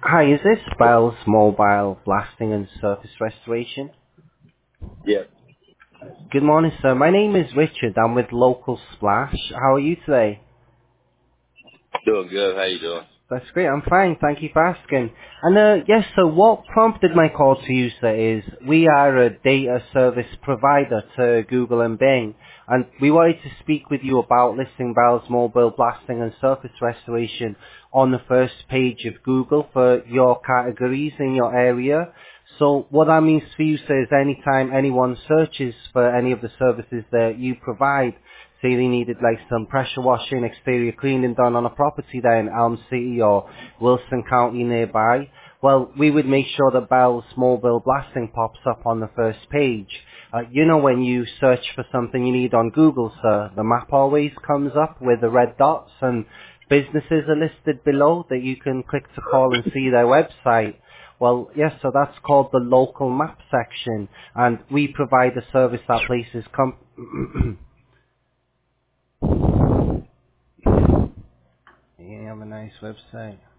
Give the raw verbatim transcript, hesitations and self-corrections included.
Hi, is this Bell's Mobile Blasting and Surface Restoration? Yeah. Good morning, sir. My name is Richard. I'm with Local Splash. How are you today? Doing good. How you doing? That's great. I'm fine. Thank you for asking. And uh, yes, so what prompted my call to you, sir, is we are a data service provider to Google and Bing, and we wanted to speak with you about listing Bell's Mobile Blasting and Surface Restoration on the first page of Google for your categories in your area. So what that means for you, sir, is anytime anyone searches for any of the services that you provide, say they needed like some pressure washing, exterior cleaning done on a property there in Elm City or Wilson County nearby, well, we would make sure that Bell's Mobile Blasting pops up on the first page. Uh, you know when you search for something you need on Google, sir, the map always comes up with the red dots and businesses are listed below that you can click to call and see their website. Well, yes, so that's called the local map section, and we provide a service that places com- You have a nice website.